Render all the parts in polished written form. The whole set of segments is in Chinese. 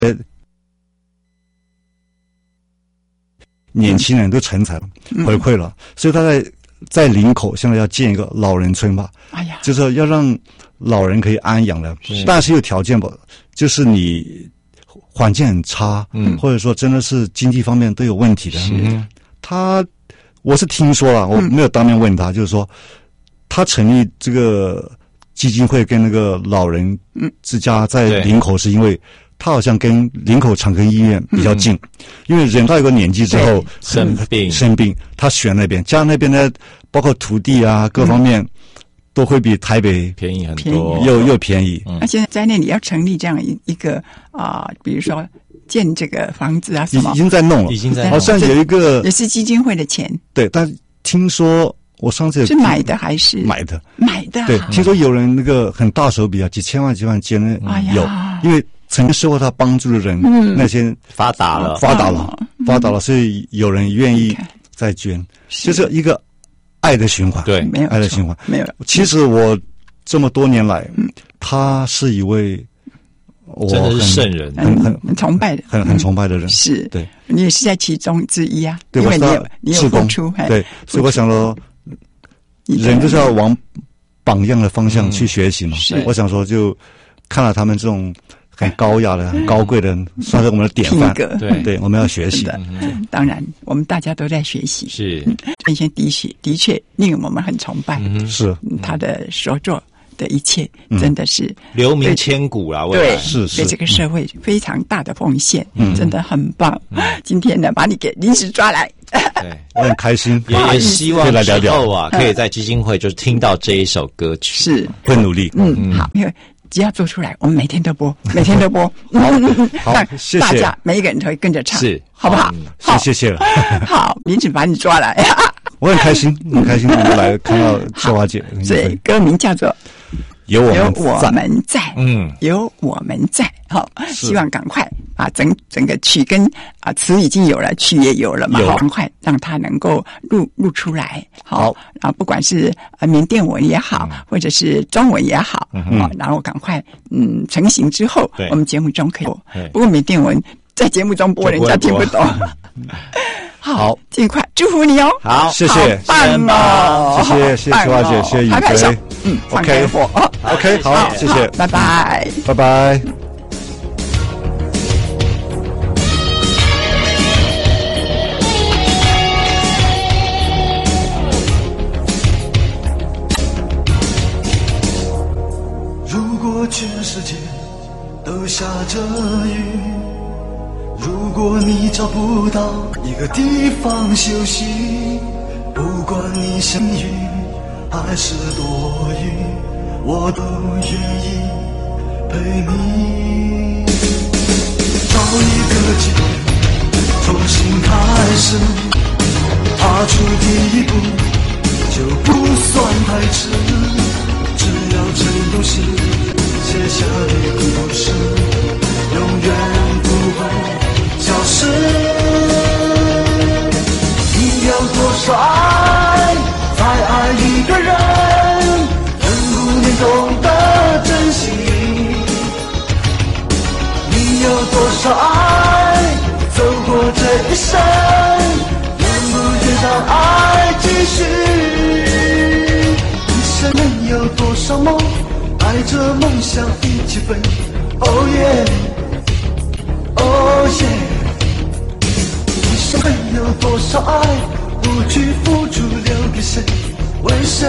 年轻人都成才了，回馈了，所以他在林口现在要建一个老人村吧， 哎呀， 就是要让老人可以安养的，但是有条件吧，就是你环境很差，或者说真的是经济方面都有问题的，我是听说了，我没有当面问他，就是说他成立这个基金会跟那个老人之家在林口，是因为他好像跟林口长庚医院比较近，因为人到一个年纪之后生病，他选那边，加上那边的包括土地啊各方面都会比台北便宜很多， 又便宜。 那现在在那里要成立这样一个比如说建这个房子啊什么， 已经在弄了，好像有一个也是基金会的钱。 对，但听说我上次是买的还是买的？ 对， 听说有人那个很大手笔啊，几千万捐的有，因为曾经受过他帮助的人，那些发达了， 所以有人愿意再捐，就是一个爱的循环。 对， 爱的循环没有。 其实我这么多年来，他是一位真的是圣人， 很崇拜的， 很崇拜的人。 是， 对， 你也是在其中之一啊。 对， 因为你有付出， 对，所以我想说，人就是要往榜样的方向去学习嘛。我想说，就看了他们这种很高雅的、很高贵的，算是我们的典范。对，我们要学习。 当然，我们大家都在学习。 是， 陈先的确令我们很崇拜。 是他的所做的一切，真的是留名千古啦。 对， 是对这个社会非常大的奉献，真的很棒。今天呢，把你给临时抓来。 对， 我很开心， 也希望之后啊，可以在基金会就是听到这一首歌曲， 是会努力。 好，因为只要做出来，我们每天都播， 好，谢谢大家，每一个人都会跟着唱， 是， 好不好？ 谢谢了。 好，临时把你抓来， 我很开心，能够来看到秀华姐。 所以歌名叫做有我们在， 有我们在。好，希望赶快把整个曲跟词已经有了，曲也有了嘛，赶快让它能够录出来。好，然后不管是缅甸文也好，或者是中文也好，然后赶快成型之后，我们节目中可以。不过缅甸文在节目中播，人家听不懂。好，尽快祝福你哦！ 好， 谢谢， 棒哦！ 谢谢秀华姐，谢谢雨飞。 放开火。 OK， 好，谢谢， 拜拜， 拜拜。 如果全世界都下着雨，如果你找不到一个地方休息，不管你幸运还是多余，我都愿意陪你。找一个机会重新开始，踏出第一步就不算太迟，只要程度是写下的故事，永远不会消失。你有多少爱，才爱一个人，能不能懂得珍惜？你有多少爱，走过这一生，能不能让爱继续？一生能有多少梦，带着梦想一起飞。Oh yeah，Oh yeah， 一生能有多少爱，不去付出，留给谁？为谁？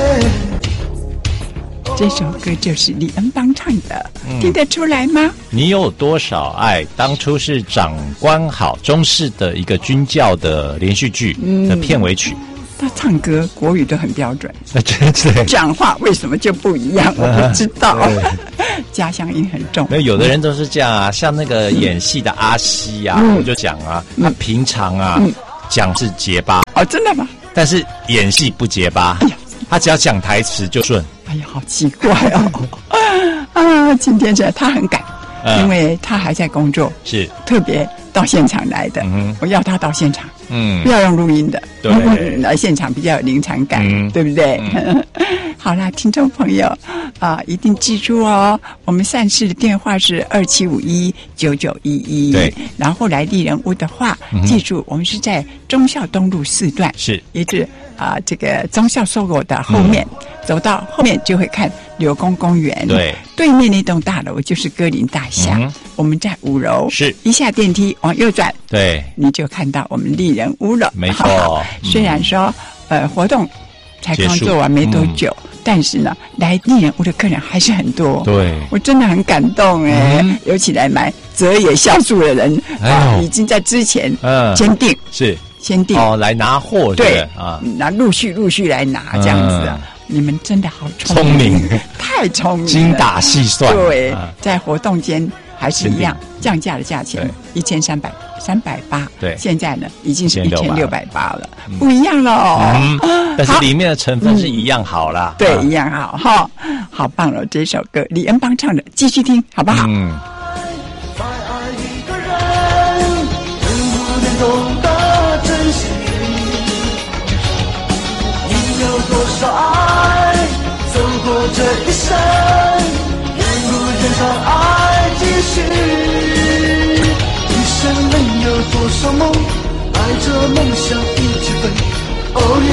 这首歌就是李恩邦唱的，听得出来吗？ 你有多少爱？当初是长官好中式的一个军教的连续剧的片尾曲。 他唱歌国语都很标准， 对， 讲话为什么就不一样？我不知道，家乡音很重。 那有的人都是这样啊，像那个演戏的阿西啊，我就讲啊，他平常啊讲是结巴哦，真的吗？ 但是演戏不结巴，他只要讲台词就顺。 哎呀，好奇怪哦！今天他很赶，因为他还在工作， 是特别到现场来的。我要他到现场， 不要用录音的， 对， 来现场比较有临场感，对不对？好啦，听众朋友一定记住哦，我们善事的电话是27519911， 对， 然后来丽人屋的话，记住我们是在忠孝东路4段， 是， 也是这个忠孝SOGO的后面，走到后面就会看柳公公园， 对， 对面那栋大楼就是歌林大厦，我们在5楼， 是， 一下电梯往右转， 对， 你就看到我们丽人屋了， 没错。 虽然说活动才刚做完没多久，但是呢，来丽人屋的客人还是很多， 对， 我真的很感动尤其来买泽野酵素的人已经在之前签订， 是先订来拿货， 对啊， 那陆续来拿这样子啊。你们真的好聪明，太聪明了， 精打细算。 对，在活动间还是一样降价的价钱，1380，对，现在呢已经是1680了，不一样了但是里面的成分是一样好啦， 对，一样好哈，好棒了！这首歌李恩邦唱的，继续听好不好？ 再爱一个人，能不能懂得珍惜？你有多少爱？走过这一生，愿不愿让爱继续？一生能有多少梦，带着梦想一起飞。哦耶，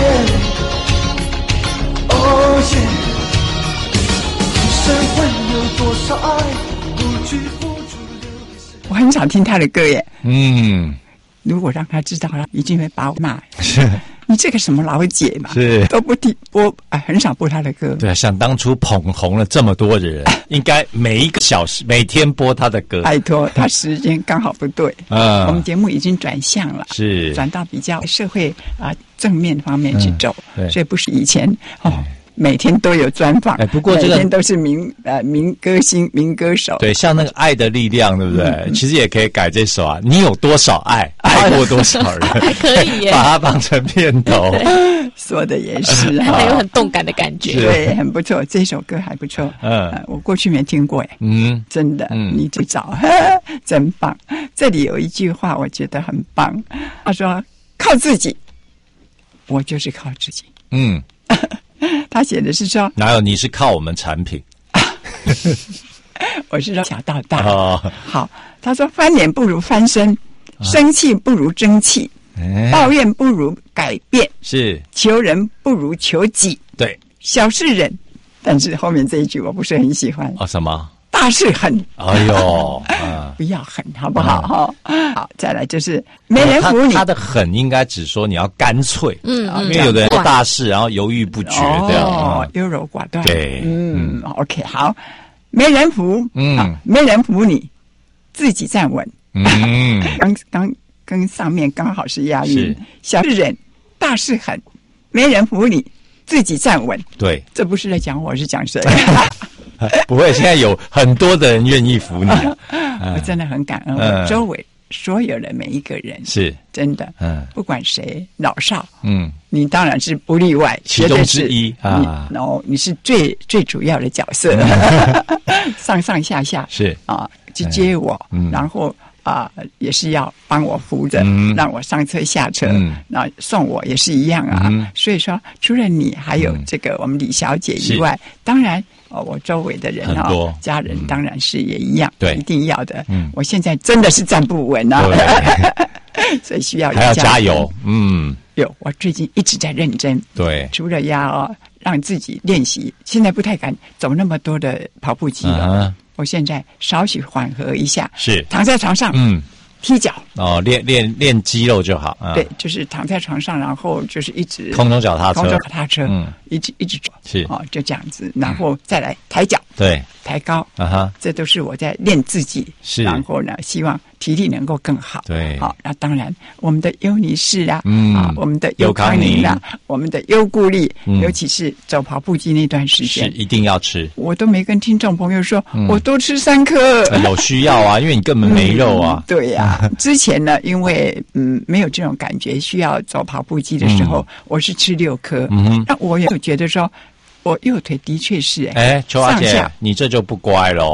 哦耶，一生会有多少爱，不去付出留给谁？ 我很少听他的歌耶，如果让他知道了，一定会把我骂。 是。 你这个什么老姐嘛， 是都不播，很少播他的歌。 对啊，想当初捧红了这么多的人，应该每一个小时每天播他的歌。 拜托，他时间刚好不对。我们节目已经转向了， 是转到比较社会正面方面去走，所以不是以前每天都有专访， 不过这个每天都是名歌星、名歌手。 对，像那个《爱的力量》，对不对？其实也可以改这首啊。你有多少爱，爱过多少人， 还可以耶， 把它放成片头。 说的也是， 还有很动感的感觉， 对，很不错。这首歌还不错，我过去没听过，真的，你去找，真棒。这里有一句话，我觉得很棒，他说：“靠自己，我就是靠自己。”他写的是说， 哪有你是靠我们产品？ 我是说小到大。好，他说翻脸不如翻身，生气不如争气，抱怨不如改变， 是求人不如求己。 对， 小事忍，但是后面这一句我不是很喜欢。 什么？ 大事狠。 哎呦， 不要狠，好不好？好，再来就是没人服你。 他的狠应该只说你要干脆，因为有的人大事然后犹豫不决，这样优柔寡断。 对 ，OK， 好，没人服，没人服你，自己站稳。刚跟上面刚好是押韵。小事忍，大事狠，没人服你，自己站稳。 对， 这不是在讲我，是讲谁？ 不会，现在有很多的人愿意服你我真的很感恩我周围所有的每一个人， 是真的，不管谁老少，你当然是不例外， 其中之一然后你是最主要的角色，上下是去接我，然后也是要帮我扶着，让我上车下车，那送我也是一样所以说，除了你，还有这个我们李小姐以外，当然我周围的人家人当然是也一样，对，一定要的。我现在真的是站不稳所以需要还要加油。 我最近一直在认真， 对， 除了要让自己练习，现在不太敢走那么多的跑步机了。我现在稍许缓和一下， 是躺在床上，踢脚练肌肉就好。 对，就是躺在床上，然后就是一直空中脚踏车，一直走， 是就这样子，然后再来抬脚， 对， 抬高，这都是我在练自己， 是， 然后呢，希望体力能够更好， 对， 好，那当然我们的优尼氏我们的优康宁我们的优固力，尤其是走跑步机那段时间， 是一定要吃， 我都没跟听众朋友说，我多吃3颗， 有需要因为你根本没肉对之前呢，因为没有这种感觉，需要走跑步机的时候，我是吃6颗，那我也觉得说，我右腿的确是秋华姐，你这就不乖咯。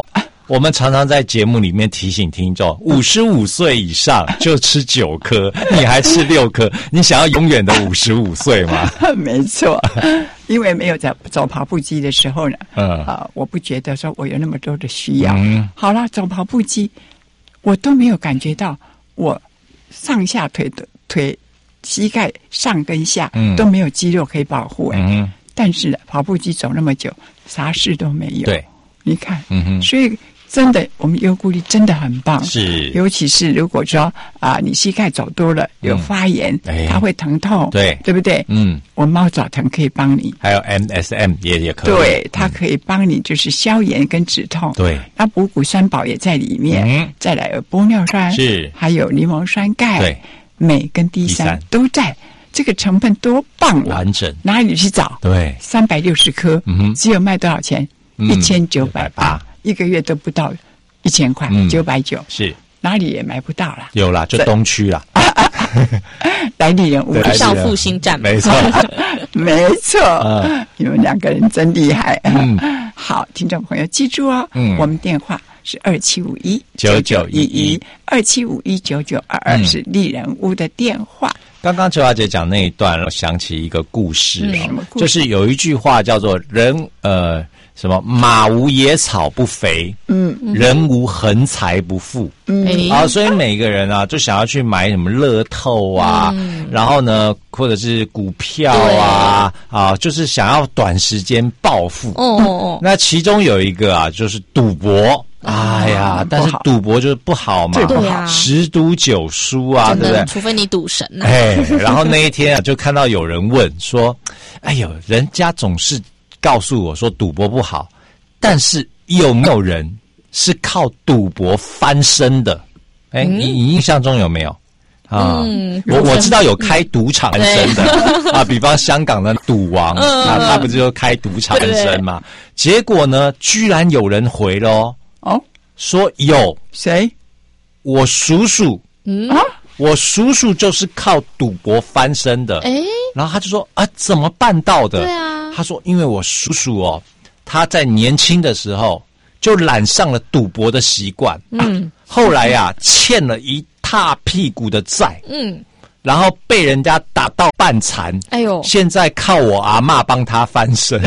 我们常常在节目里面提醒听众，55岁以上就吃9颗，你还吃6颗，你想要永远的55岁吗？ 没错，因为没有在走跑步机的时候呢，我不觉得说我有那么多的需要。好了，走跑步机，我都没有感觉到我上下腿的膝盖上跟下都没有肌肉可以保护但是跑步机走那么久，啥事都没有。 对， 你看，所以真的，我们优固力真的很棒。 是， 尤其是如果说你膝盖走多了有发炎，它会疼痛，对不对？我猫爪藤可以帮你， 还有 MSM 也可以， 对，它可以帮你就是消炎跟止痛。 对， 那五谷三宝也在里面，再来有玻尿酸， 是， 还有柠檬酸钙， 对。 镁跟 D3 都在，这个成分多棒啊！ 完整， 哪里去找？ 对 ，360颗，只有卖多少钱？1980，一个月都不到1000块，990， 是哪里也买不到啦。 有啦，就东区啦。 来丽人屋少复兴站， 没错， 没错，你们2个人真厉害。好，听众朋友记住哦，我们电话是27519911，27519922是丽人屋的电话。 刚刚邱小姐讲那一段，我想起一个故事就是有一句话叫做什么马无野草不肥，人无横财不富，所以每个人啊，就想要去买什么乐透啊，然后呢，或者是股票啊，就是想要短时间暴富。那其中有一个啊，就是赌博。哎呀，但是赌博就是不好嘛， 对啊 ，10赌9输啊，对不对？ 除非你赌神啊。 然后那一天啊，就看到有人问说：“哎呦，人家总是告诉我说赌博不好，但是有没有人是靠赌博翻身的？”你印象中有没有？我知道有开赌场翻身的比方香港的赌王他不是就开赌场翻身嘛？结果呢，居然有人回了说有谁？ 我叔叔我叔叔就是靠赌博翻身的。然后他就说怎么办到的？ 对啊， 他说因为我叔叔他在年轻的时候就染上了赌博的习惯，后来欠了一大屁股的债，然后被人家打到半残，哎呦，现在靠我阿嬷帮他翻身。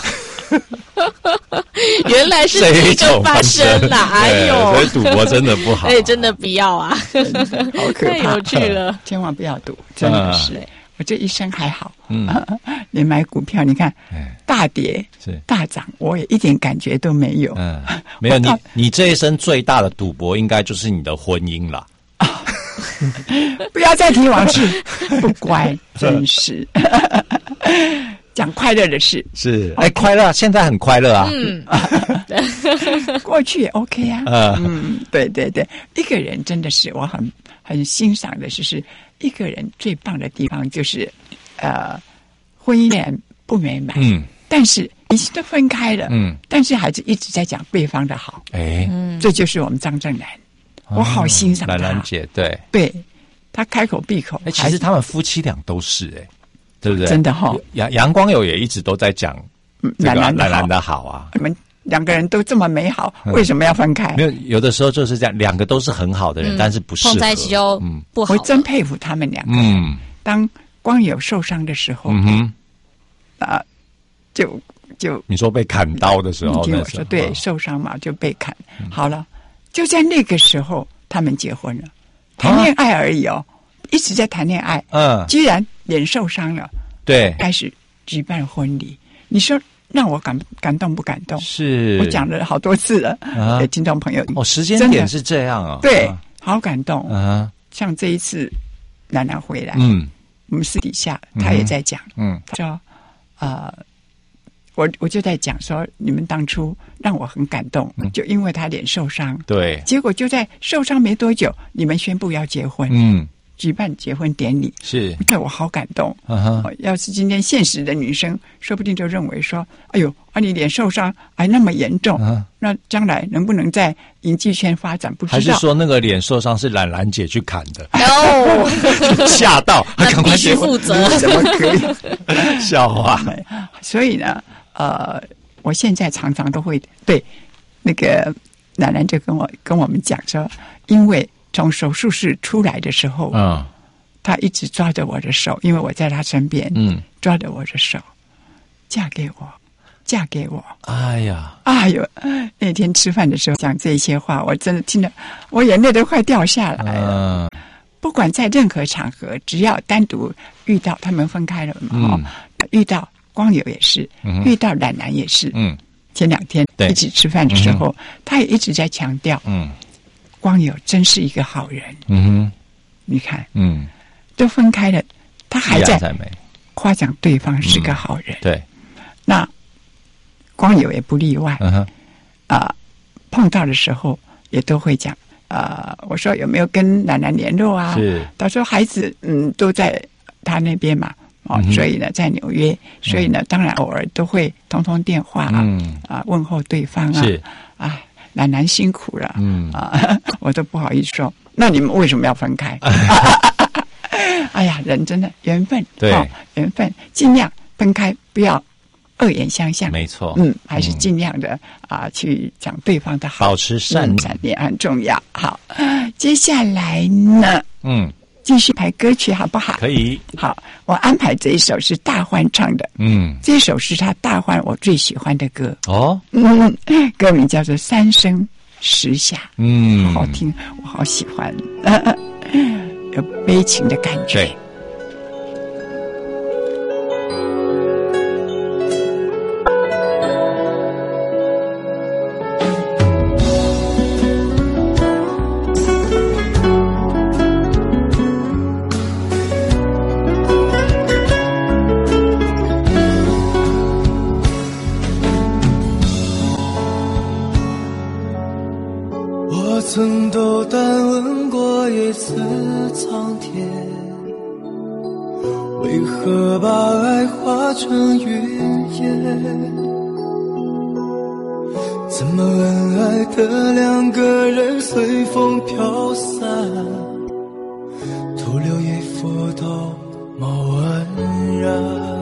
原来是这个翻身啦！哎呦， 所以赌博真的不好， 真的不要啊， 好可怕， 太有趣了， 千万不要赌，真的是。我这一生还好，连买股票，你看大跌大涨，我也一点感觉都没有。 没有你这一生最大的赌博，应该就是你的婚姻了。 不要再提往事，不乖，真是。讲快乐的事是，快乐，现在很快乐啊。 过去也 OK 啊。对对对，一个人真的是我很欣赏的，就是一个人最棒的地方就是婚姻恋不美满，但是已经都分开了，但是还是一直在讲对方的好。这就是我们张正南，我好欣赏他。 兰兰姐， 对，他开口闭口。 其实他们夫妻俩都是对不对？ 真的杨光友也一直都在讲兰兰的好啊。 你们2个人都这么美好，为什么要分开？ 没有的时候就是这样，2个都是很好的人，但是不适合碰在一起就不好。 我真佩服他们2个人。当光友受伤的时候，就你说被砍刀的时候， 你听我说，对，受伤嘛就被砍。好了，就在那个时候，他们结婚了，谈恋爱而已一直在谈恋爱。居然脸受伤了， 对， 开始举办婚礼。你说让我感动不感动？ 是， 我讲了好多次了，给听众朋友。 时间点是这样啊， 对，好感动。像这一次兰兰回来，我们私底下他也在讲，说我就在讲说，你们当初让我很感动，就因为他脸受伤， 对， 结果就在受伤没多久，你们宣布要结婚，举办结婚典礼， 是， 对我好感动。要是今天现实的女生，说不定就认为说，哎呦，你脸受伤还那么严重，那将来能不能在影剧圈发展不知道。 还是说那个脸受伤是兰兰姐去砍的？吓到， 那必须负责， 怎么可以？ 笑话。 所以呢，我现在常常都会对那个奶奶就跟我们讲说，因为从手术室出来的时候，她一直抓着我的手，因为我在她身边，抓着我的手，嫁给我。嫁给我！ 哎呀， 哎呦，那天吃饭的时候讲这些话，我真的听得我眼泪都快掉下来了。不管在任何场合，只要单独遇到他们分开了嘛，遇到光友也是，遇到冉冉也是。前2天一起吃饭的时候，他也一直在强调，光友真是一个好人。你看，都分开了，他还在夸奖对方是个好人。 对， 那。光友也不例外，碰到的时候也都会讲，我说有没有跟奶奶联络啊？ 是， 他说孩子都在他那边嘛，所以呢在纽约，所以呢当然偶尔都会通电话问候对方啊， 是啊，奶奶辛苦了，我都不好意思说，那你们为什么要分开？哎呀，人真的缘分， 对， 缘分，尽量分开，不要。恶言相向， 没错， 还是尽量的去讲对方的好， 保持善念很重要。好，接下来呢，继续排歌曲好不好？ 可以。 好，我安排这一首是大欢唱的，这首是他大欢我最喜欢的歌哦，歌名叫做《三生石下》，好好听，我好喜欢，有悲情的感觉。 对。 曾斗胆问过一次苍天，为何把爱化成云烟？怎么恩爱的2个人随风飘散，徒留一幅道貌岸然。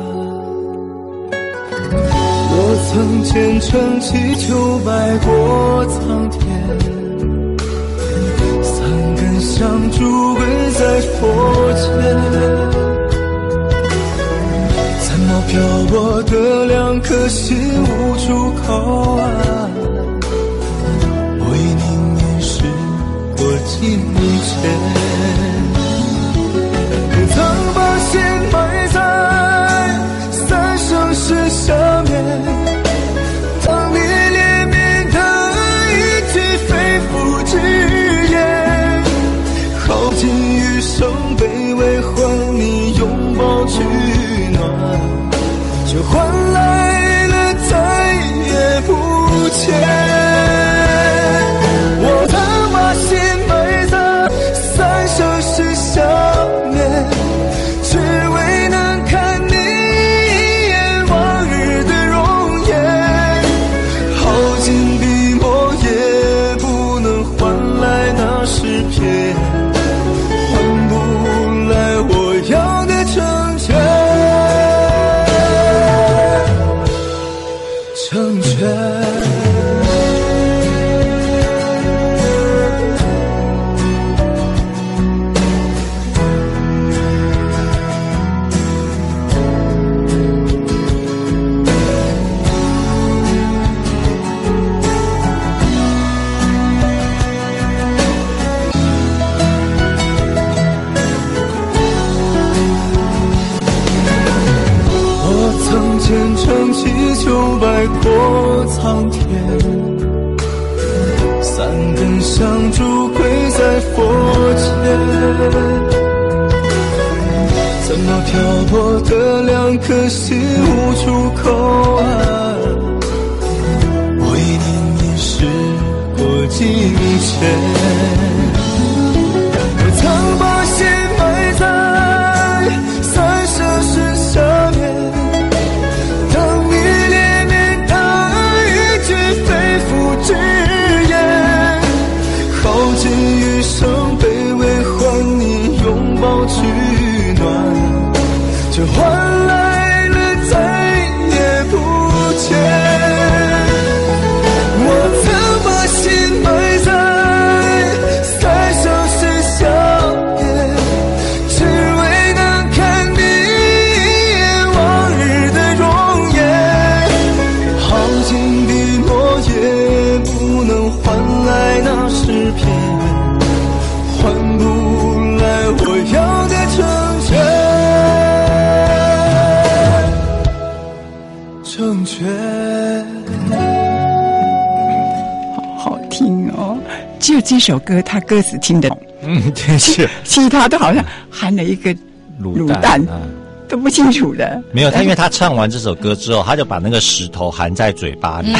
我曾虔诚祈求拜过苍天，相助跪在佛前，残毛漂泊的2颗心无处靠岸，我已凝噎时过境迁，曾把心埋在三生石下面，当你怜悯的一句肺腑之言，耗尽余生卑微换你拥抱取暖，却换来了再也不见。我曾把心埋在三生石下面，只为能看你一眼往日的容颜，耗尽笔墨也不能换来那诗篇，换不来我要的成全。虔诚祈求拜过苍天，3根香烛跪在佛前，怎么漂泊的2颗心无处靠岸，我已凝噎时过境迁，我曾把心埋在三生石下面，之言，耗尽余生卑微换你拥抱取暖，却换来了再也不见。我曾把心埋只有这首歌他歌词听得懂， 的确， 其他都好像含了一个卤蛋。都不清楚的， 没有他，因为他唱完这首歌之后，他就把那个石头含在嘴巴里，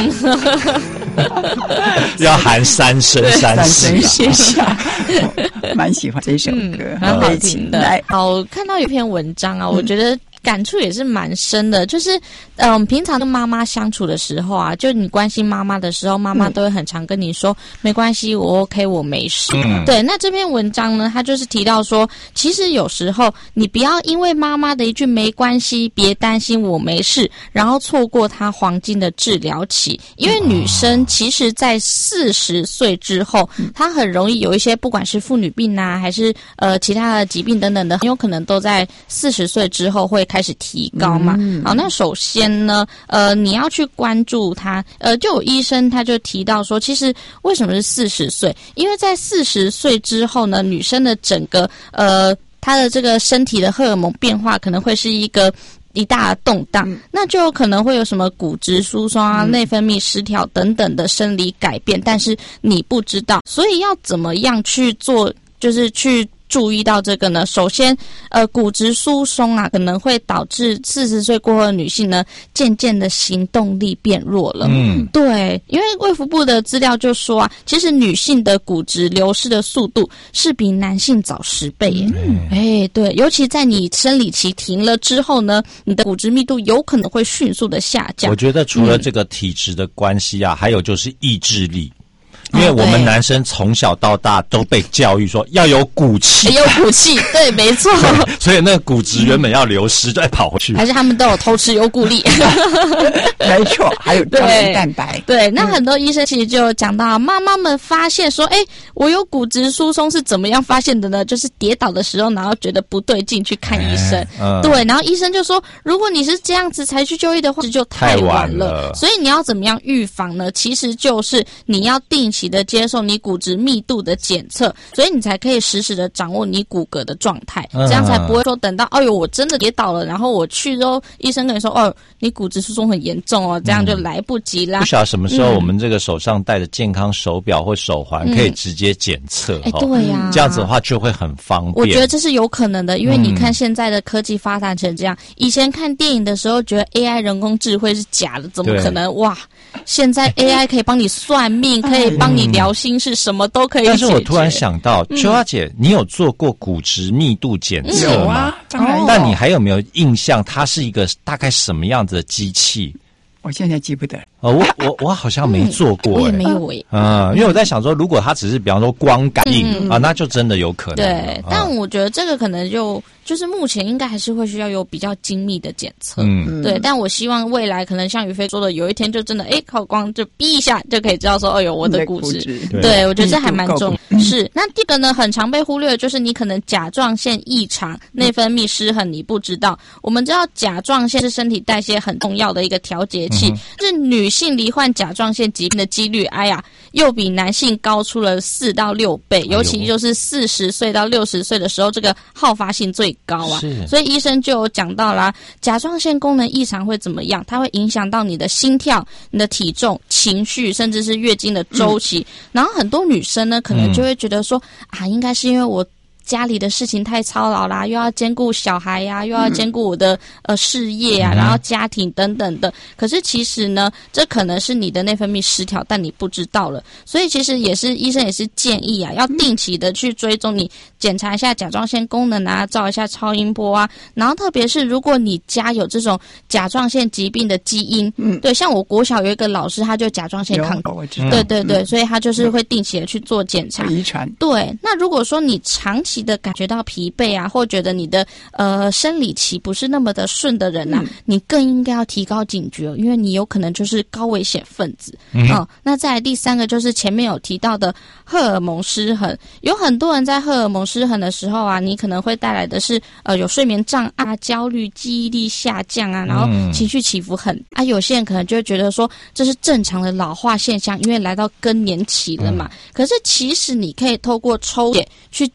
要含3声3下， 蛮喜欢这首歌， 蛮好听的。好，看到有篇文章啊，我觉得感触也是蛮深的，就是平常跟妈妈相处的时候啊，就你关心妈妈的时候，妈妈都会很常跟你说没关系，我 OK， 我没事。对，那这篇文章呢，他就是提到说，其实有时候你不要因为妈妈的一句没关系，别担心，我没事，然后错过她黄金的治疗期。因为女生其实在40岁之后，她很容易有一些不管是妇女病啊，还是其他的疾病等等的，很有可能都在40岁之后会开始提高嘛。好，那首先呢，你要去关注它。就有医生他就提到说，其实为什么是40岁？因为在40岁之后呢，女生的整个她的这个身体的荷尔蒙变化可能会是一大的动荡，那就有可能会有什么骨质疏松啊、内分泌失调等等的生理改变，但是你不知道，所以要怎么样去做，就是去注意到这个呢？首先，骨质疏松啊，可能会导致40岁过后的女性呢，渐渐的行动力变弱了。对，因为卫福部的资料就说啊，其实女性的骨质流失的速度是比男性早10倍耶。对，尤其在你生理期停了之后呢，你的骨质密度有可能会迅速的下降。 我觉得除了这个体质的关系啊，还有就是意志力。因为我们男生从小到大都被教育说要有骨气， 有骨气，对，没错。 所以那个骨质原本要流失，就跑回去。 还是他们都有偷吃优固力， 没错，还有胶原蛋白。 对，那很多医生其实就讲到，妈妈们发现说，我有骨质疏松是怎么样发现的呢？就是跌倒的时候，然后觉得不对劲，去看医生。对，然后医生就说，如果你是这样子才去就医的话，就太晚了。所以你要怎么样预防呢？其实就是你要定期的接受你骨质密度的检测，所以你才可以实时的掌握你骨骼的状态，这样才不会说等到我真的跌倒了，然后我去之后医生跟你说你骨质疏松很严重哦，这样就来不及啦。 不晓得什么时候我们这个手上戴着健康手表或手环可以直接检测， 对呀， 这样子的话就会很方便。 我觉得这是有可能的，因为你看现在的科技发展成这样，以前看电影的时候觉得 AI 人工智慧是假的，怎么可能？哇，现在 AI 可以帮你算命，可以帮你聊心事，什么都可以解决。 但是我突然想到，秋花姐，你有做过骨质密度检测吗？ 有啊，当然有。 那你还有没有印象，它是一个大概什么样子的机器？ 我现在记不得。 我好像没做过， 我也没有因为我在想说，如果它只是比方说光感应那就真的有可能。 对，但我觉得这个可能就是目前应该还是会需要有比较精密的检测。对，但我希望未来可能像宇飞说的，有一天就真的靠光就逼一下就可以知道说，我的骨质。对，我觉得这还蛮重要。是，那第二个呢，很常被忽略的就是你可能甲状腺异常、内分泌失衡，你不知道。我们知道甲状腺是身体代谢很重要的一个调节器，是女性罹患甲状腺疾病的几率，又比男性高出了4到6倍，尤其就是40岁到60岁的时候，这个好发性最高啊。所以医生就有讲到啦，甲状腺功能异常会怎么样？它会影响到你的心跳、你的体重、情绪，甚至是月经的周期。然后很多女生呢，可能就会觉得说应该是因为我家里的事情太操劳啦，又要兼顾小孩呀，又要兼顾我的事业啊，然后家庭等等的。可是其实呢，这可能是你的内分泌失调，但你不知道了。所以其实医生也是建议要定期的去追踪你，检查一下甲状腺功能啊，照一下超音波啊。然后特别是如果你家有这种甲状腺疾病的基因，对，像我国小有一个老师，他就甲状腺亢进，对，所以他就是会定期的去做检查， 遗传。 对，那如果说你长期的感觉到疲惫啊，或觉得你的生理期不是那么的顺的人啊，你更应该要提高警觉，因为你有可能就是高危险分子。那再来第3个就是前面有提到的荷尔蒙失衡，有很多人在荷尔蒙失衡的时候啊，你可能会带来的是有睡眠障碍、焦虑、记忆力下降啊，然后情绪起伏很有些人可能就会觉得说这是正常的老化现象，因为来到更年期了嘛。可是其实你可以透过抽血去检测你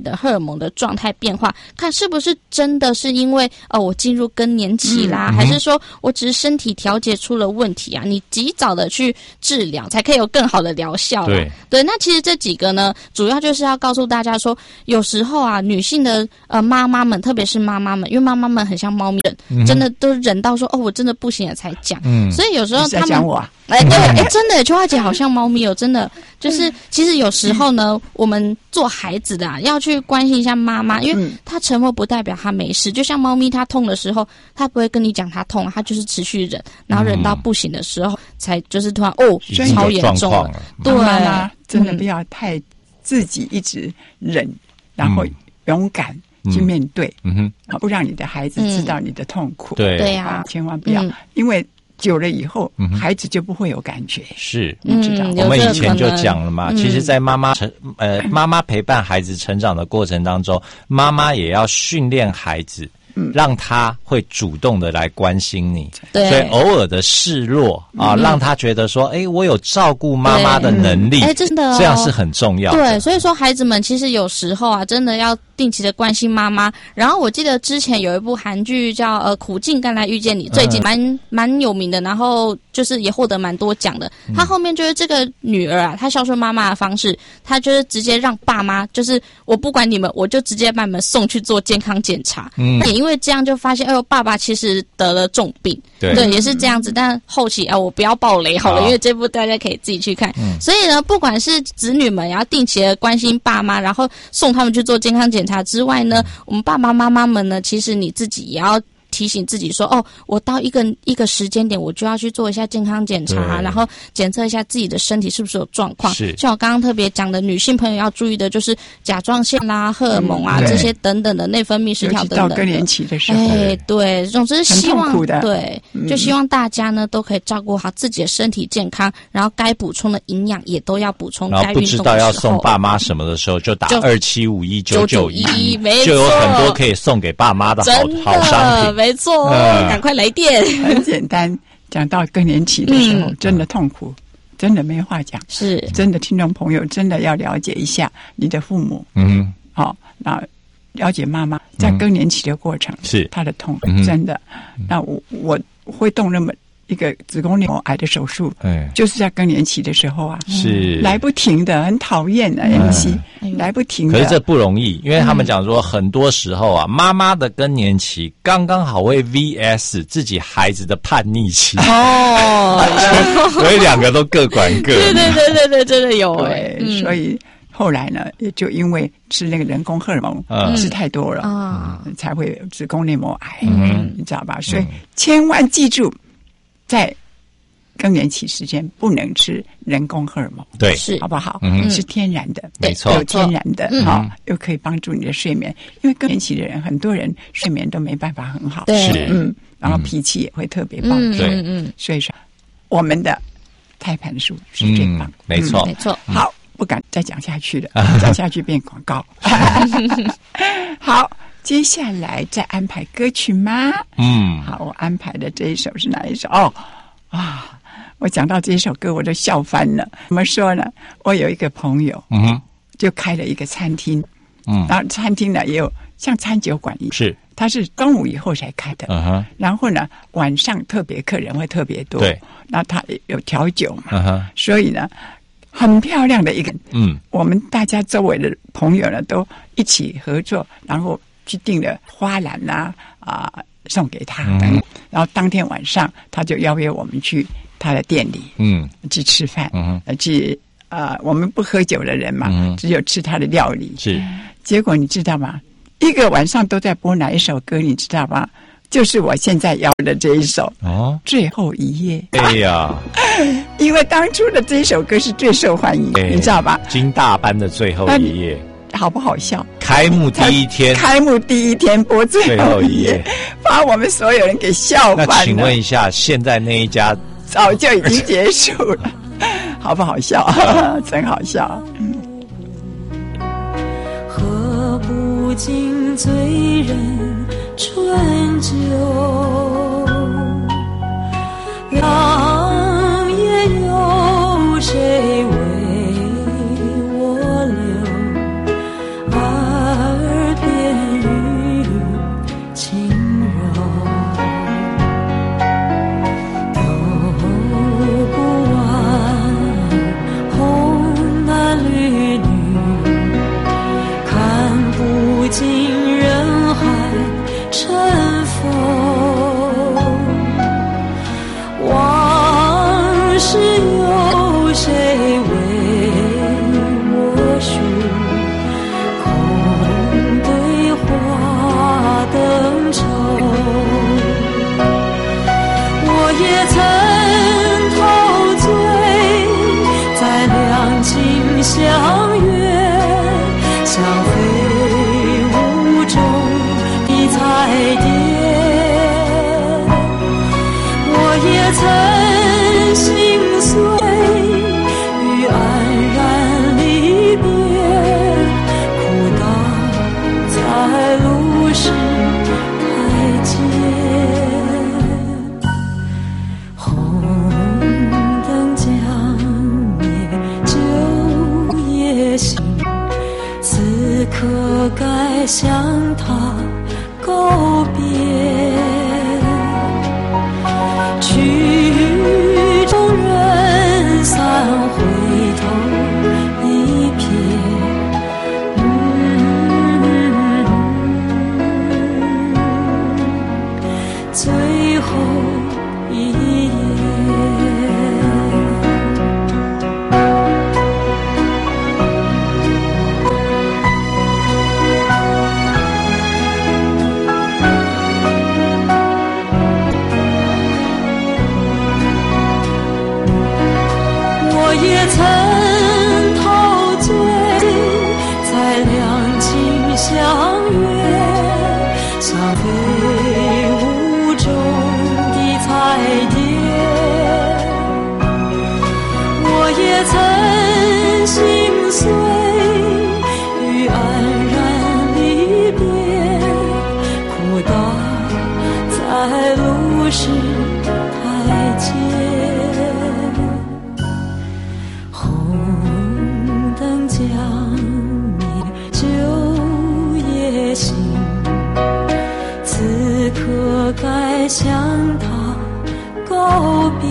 的荷尔蒙的状态变化，看是不是真的是因为我进入更年期啦，还是说我只是身体调节出了问题啊？你及早的去治疗，才可以有更好的疗效。对，那其实这几个呢，主要就是要告诉大家说，有时候啊，女性的妈妈们，特别是妈妈们，因为妈妈们很像猫咪忍，真的都忍到说我真的不行了才讲。所以有时候他们讲我对，真的，秋花姐好像猫咪哦，真的就是其实有时候呢，我们做孩子的要去关心一下妈妈，因为她沉默不代表她没事。就像猫咪它痛的时候，它不会跟你讲它痛，它就是持续忍，然后忍到不行的时候，才就是突然超严重了。对， 妈妈真的不要太自己一直忍，然后勇敢去面对，不让你的孩子知道你的痛苦。 对呀， 千万不要，因为久了以后，孩子就不会有感觉。 是，我们以前就讲了嘛，其实在妈妈陪伴孩子成长的过程当中，妈妈也要训练孩子，让他会主动的来关心你。 对， 所以偶尔的示弱啊，让他觉得说，我有照顾妈妈的能力。 真的这样是很重要的。 对，所以说孩子们其实有时候啊，真的要定期的关心妈妈。然后我记得之前有一部韩剧叫苦尽甘来遇见你，最近蛮有名的，然后就是也获得蛮多奖的。他后面就是这个女儿啊，她孝顺妈妈的方式，她就是直接让爸妈，就是我不管你们，我就直接把你们送去做健康检查。也因为这样就发现，爸爸其实得了重病。对，也是这样子。但后期我不要爆雷好了，因为这部大家可以自己去看。所以呢，不管是子女们也要定期的关心爸妈，然后送他们去做健康检查之外呢，我们爸爸妈妈们呢，其实你自己也要提醒自己说，我到一个时间点，我就要去做一下健康检查，然后检测一下自己的身体是不是有状况。像我刚刚特别讲的，女性朋友要注意的就是甲状腺啦、荷尔蒙啊这些等等的内分泌失调等等的。 到更年期的时候， 对，总之希望对， 就希望大家呢都可以照顾好自己的身体健康，然后该补充的营养也都要补充。 然后不知道要送爸妈什么的时候，就打27519911， 没错， 就有很多可以送给爸妈的好商品。 没错，赶快来电。 很简单，讲到更年期的时候，真的痛苦，真的没话讲。 是真的，听众朋友真的要了解一下你的父母。那了解妈妈在更年期的过程，是她的痛，真的。那我会动那么一个子宫内膜癌的手术，就是在更年期的时候啊， 是来不停的，很讨厌的 MC，来不停的。 可是这不容易，因为他们讲说，很多时候啊，妈妈的更年期刚刚好会 VS 自己孩子的叛逆期所以两个都各管各。 对，真的有所以后来呢，也就因为吃那个人工荷尔蒙吃太多了才会有子宫内膜癌，你知道吧？所以千万记住，在更年期时间不能吃人工荷尔蒙， 对， 好不好？是天然的， 没错， 有天然的，又可以帮助你的睡眠。因为更年期的人，很多人睡眠都没办法很好， 是， 然后脾气也会特别暴躁，所以说我们的胎盘素是最棒， 没错， 没错。 好，不敢再讲下去了，讲下去变广告。好，接下来再安排歌曲吗？好，我安排的这一首是哪一首？我讲到这一首歌我都笑翻了。怎么说呢？我有一个朋友，就开了一个餐厅，然后餐厅呢也有像餐酒馆一样， 是， 他是中午以后才开的，然后呢晚上特别客人会特别多， 对， 然后他有调酒嘛，所以呢很漂亮的一个，我们大家周围的朋友呢都一起合作，然后去订了花篮送给他，然后当天晚上他就邀约我们去他的店里，去吃饭，去我们不喝酒的人嘛，只有吃他的料理。 是， 结果你知道吗？一个晚上都在播哪一首歌？你知道吗？就是我现在要的这一首最后一夜。 哎呀， 因为当初的这一首歌是最受欢迎，你知道吧？ 金大班的最后一夜。 好不好笑？ 开幕第一天播最后一页， 把我们所有人给笑翻了。 那请问一下，现在那一家早就已经结束了，好不好笑？真好笑。 喝不尽醉人春酒，良夜有谁为我留？ 在路是台阶，红灯将灭，旧夜行，此刻该向他告别。曲终人散，回头一瞥，最后一也曾陶醉在两情相悦，像飞舞中的彩蝶。我也曾心碎于黯然离别，哭倒在路是台阶。将灭，旧夜行，此刻该向他告别。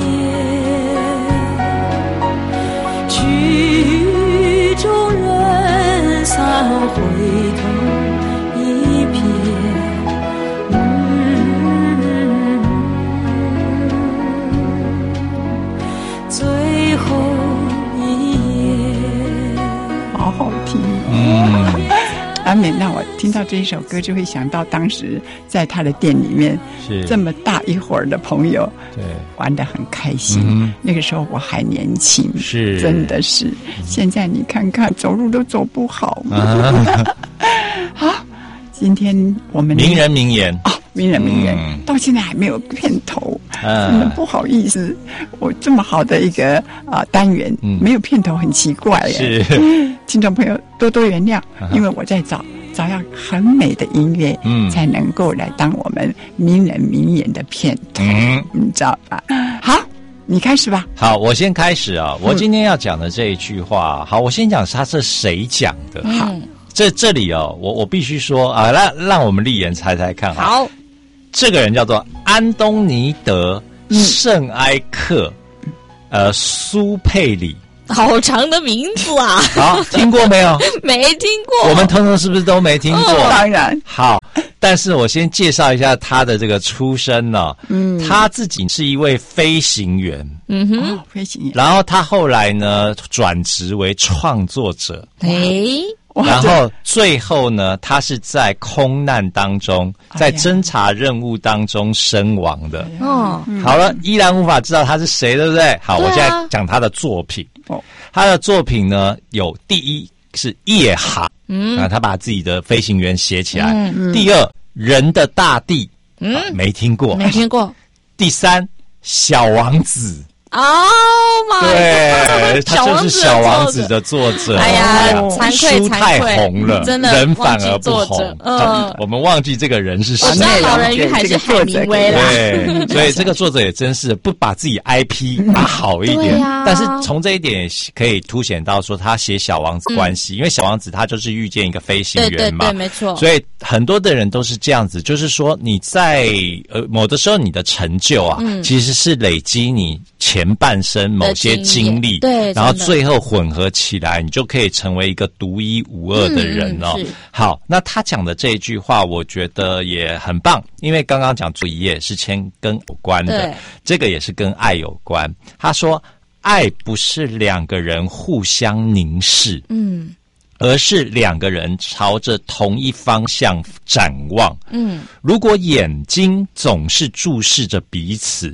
曲终人散，回头一瞥，最后好听每让我听到这一首歌，就会想到当时在他的店里面，是这么大一伙儿的朋友，对，玩得很开心。那个时候我还年轻，是真的是。现在你看看，走路都走不好。好，今天我们名人名言啊，名人名言，到现在还没有片头，真的不好意思，我这么好的一个单元，没有片头，很奇怪耶。是，听众朋友多多原谅，因为我在找要很美的音乐，才能够来当我们名人名言的片头，你知道吧？好，你开始吧。 好，我先开始啊。我今天要讲的这一句话，好，我先讲他是谁讲的。好，这里哦，我必须说啊，让我们立言猜猜看。好，这个人叫做安东尼德圣埃克，苏佩里。 好长的名字啊！ 好，听过没有？ 没听过。 我们通通是不是都没听过？ 当然。 好，但是我先介绍一下他的这个出身呢。他自己是一位飞行员。 飞行员。 然后他后来呢，转职为创作者。然后最后呢，他是在空难当中，在侦察任务当中身亡的。好了，依然无法知道他是谁，对不对？好，我现在讲他的作品。他的作品呢，有第一是夜航，他把自己的飞行员写起来。第二，人的大地，没听过， 没听过。 第三，小王子。 对， 他就是小王子的作者。 哎呀，惭愧， 书太红了，真的人反而不红。我们忘记这个人是谁。 我知道老人与海是海明威啦。 对，所以这个作者也真是不把自己 IP 打好一点。但是从这一点可以凸显到说，他写小王子关系，因为小王子他就是遇见一个飞行员嘛， 对，没错。 所以很多的人都是这样子，就是说你在某的时候你的成就啊，其实是累积你前半生某些经历，对，然后最后混合起来，你就可以成为一个独一无二的人哦。好，那他讲的这一句话，我觉得也很棒，因为刚刚讲做一页是跟有关的，这个也是跟爱有关。他说，爱不是两个人互相凝视，而是两个人朝着同一方向展望。如果眼睛总是注视着彼此，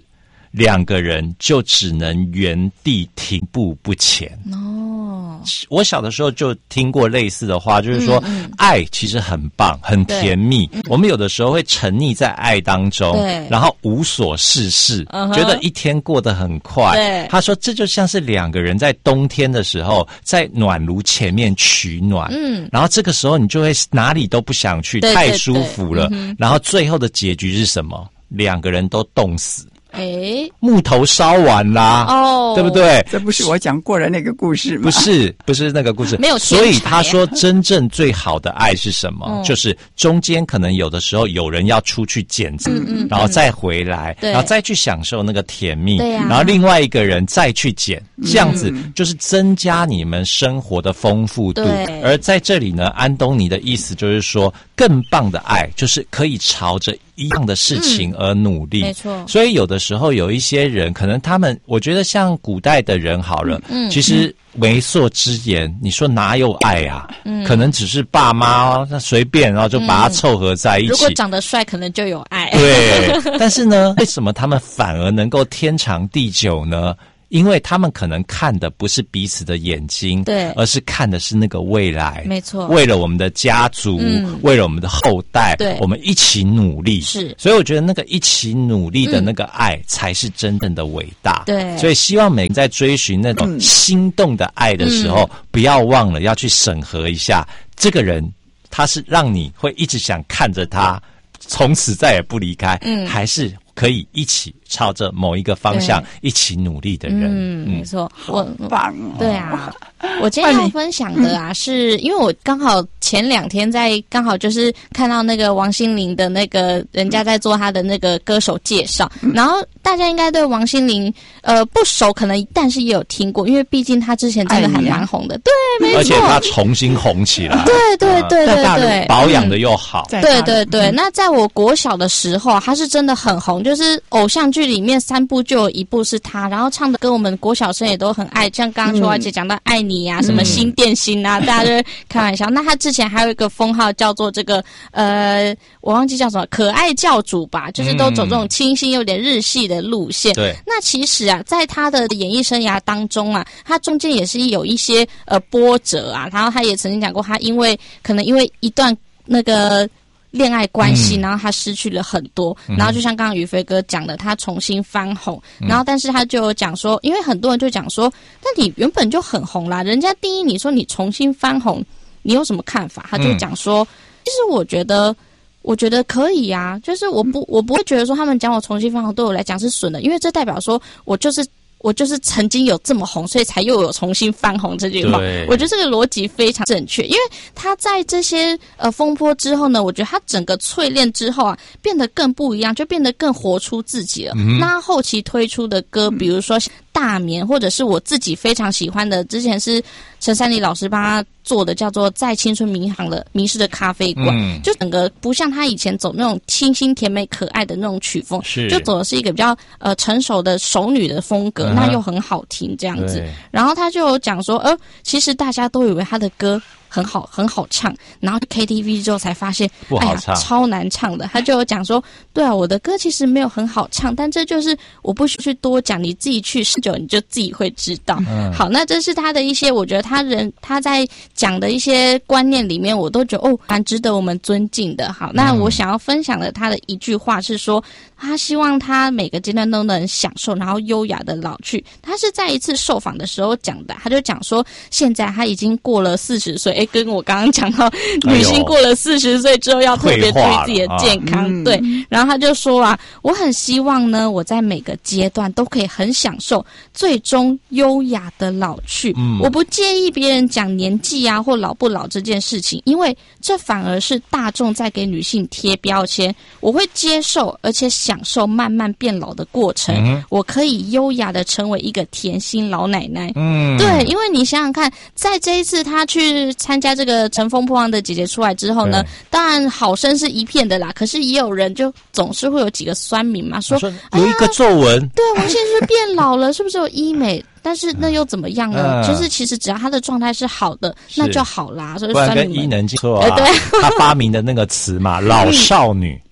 两个人就只能原地停步不前。 哦， 我小的时候就听过类似的话，就是说，爱其实很棒，很甜蜜。我们有的时候会沉溺在爱当中，然后无所事事，觉得一天过得很快。他说，这就像是两个人在冬天的时候，在暖炉前面取暖，然后这个时候你就会哪里都不想去，太舒服了。然后最后的结局是什么？两个人都冻死。木头烧完啦，对不对？ 这不是我讲过的那个故事吗？ 不是那个故事， 没有。 所以他说，真正最好的爱是什么？就是中间可能有的时候有人要出去捡子，然后再回来，然后再去享受那个甜蜜，然后另外一个人再去捡，这样子就是增加你们生活的丰富度。而在这里呢，安东尼的意思就是说，更棒的爱就是可以朝着一样的事情而努力， 没错。 所以有的时候有一些人，可能他们，我觉得像古代的人好了，其实媒妁之言，你说哪有爱啊？可能只是爸妈随便，然后就把他凑合在一起。 如果长得帅，可能就有爱。 对，但是呢，为什么他们反而能够天长地久呢？因为他们可能看的不是彼此的眼睛， 对， 而是看的是那个未来。 没错， 为了我们的家族，为了我们的后代， 对， 我们一起努力。 是， 所以我觉得那个一起努力的那个爱，才是真正的伟大。 对， 所以希望每个人在追寻那种心动的爱的时候，不要忘了要去审核一下这个人，他是让你会一直想看着他，从此再也不离开，还是可以一起朝着某一个方向一起努力的人。 没错， 好棒哦！ 对啊，我今天要分享的啊，是因为我刚好前2天刚好就是看到那个王心凌的那个人家在做他的那个歌手介绍，然后大家应该对王心凌不熟，可能但是也有听过，因为毕竟他之前真的还蛮红的，对，没错， 而且他重新红起来， 对， 保养的又好， 对。那在我国小的时候，他是真的很红，就是偶像剧里面3部就有1部是他，然后唱的歌我们国小生也都很爱，像刚刚秋华姐讲到爱你啊，什么新电心啊，大家就会开玩笑。那他之前还有一个封号叫做这个我忘记叫什么，可爱教主吧，就是都走这种清新有点日系的路线。 对。 那其实啊，在他的演艺生涯当中啊，他中间也是有一些波折啊，然后他也曾经讲过，他因为一段那个恋爱关系，然后他失去了很多，然后就像刚刚宇飞哥讲的，他重新翻红，然后但是他就有讲说，因为很多人就讲说，但你原本就很红啦，人家第一你说你重新翻红，你有什么看法？他就讲说，其实我觉得可以啊，就是我不会觉得说他们讲我重新翻红对我来讲是损的，因为这代表说我就是曾经有这么红，所以才又有重新翻红这句话。我觉得这个逻辑非常正确，因为他在这些风波之后呢，我觉得他整个淬炼之后啊，变得更不一样，就变得更活出自己了。那他后期推出的歌，比如说大眠，或者是我自己非常喜欢的，之前是陈珊妮老师帮他做的，叫做在青春迷失的咖啡馆，就整个不像他以前走那种清新甜美可爱的那种曲风，就走的是一个比较成熟的熟女的风格，那又很好听这样子。然后他就有讲说，其实大家都以为他的歌很好唱，然后 KTV 之后才发现不好唱， 超难唱的。他就有讲说，对啊，我的歌其实没有很好唱，但这就是我不需去多讲，你自己去试久，你就自己会知道。好，那这是他的一些，我觉得他在讲的一些观念里面，我都觉得蛮值得我们尊敬的。好，那我想要分享的他的一句话是说，他希望他每个阶段都能享受，然后优雅的老去。他是在一次受访的时候讲的，他就讲说，现在他已经过了40岁，跟我刚刚讲到女性过了40岁之后要特别注意自己的健康，对。然后他就说啊，我很希望呢，我在每个阶段都可以很享受，最终优雅的老去。我不介意别人讲年纪啊或老不老这件事情，因为这反而是大众在给女性贴标签。我会接受而且享受慢慢变老的过程，我可以优雅的成为一个甜心老奶奶。对，因为你想想看，在这一次他去参加这个乘风破浪的姐姐出来之后呢，当然好声是一片的啦，可是也有人就总是会有几个酸民嘛，说有一个皱纹， 对，我现在是变老了，是不是有医美？但是那又怎么样呢？就是其实只要他的状态是好的，那就好啦。所以不然跟伊能静说对， 他发明的那个词嘛，老少女。